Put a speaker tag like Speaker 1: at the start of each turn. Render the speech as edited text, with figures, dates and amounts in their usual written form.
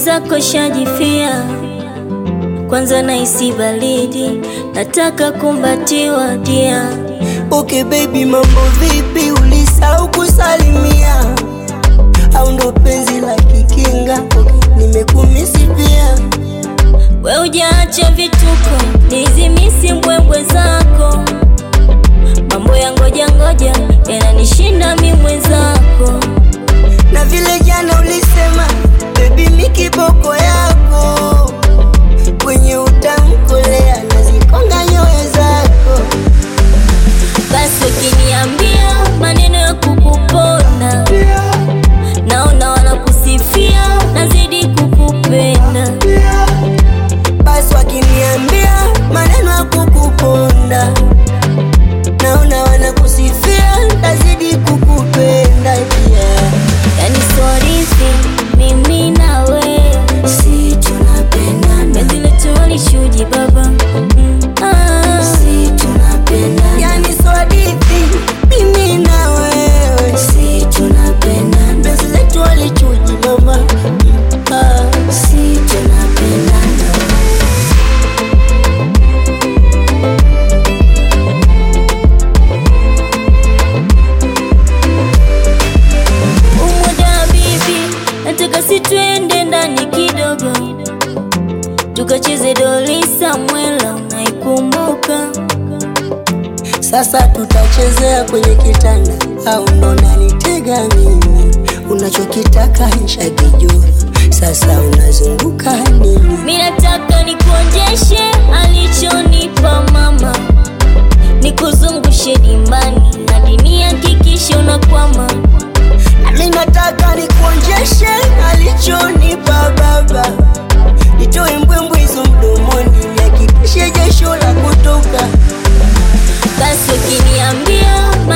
Speaker 1: mwenzako shajifia, kwanza nahisi baridi, nataka kumbatiwa dia.
Speaker 2: Okay baby, mambo vipi? Ulisahau kusalimia au ndo penzi la kikinga? Okay, nimekumisi pia.
Speaker 1: We hujaacha vituko, nizimisi mbwembwe zako. Mambo ya ngoja ngoja yananishinda mimi mwenzako.
Speaker 2: Na vile jana ulisema baby mi kiboko yako, kwenye utamkolea nazikonga nyoyo zako.
Speaker 1: Basi ukiniambia maneno ya kukuponda, naona wanakusifia, nazidi kukupenda.
Speaker 2: Basi wakiniambia maneno ya kukuponda, naona wanakusifia, nazidi kukupenda pia.
Speaker 1: Yani sorry mimi na wewe
Speaker 2: Si tunapendana,
Speaker 1: penzi letu walishuji baba.
Speaker 2: si tunapendana. Yani so hadithi mimi na wewe, si tunapendana. Penzi letu walichuji mama, si tunapendana.
Speaker 1: Umoja bibi, nataka situende ndani kidogo, tukacheze Doli Samuela, unaikumbuka?
Speaker 2: Sasa tutachezea kwenye kitanda au ndo nanitega mimi? Unachokitaka nishakijua, sasa unazunguka nini?
Speaker 1: Mimi nataka nikuonjeshe alichonipa mama, nikuzungushe dimbani hadi nihakikishe unakwama.
Speaker 2: Mimi nataka nikuonjeshe alichonipa baba, nitoe mbwembwe hizo mdomoni, nihakikishe jasho la kutoka.
Speaker 1: Basi ukiniambia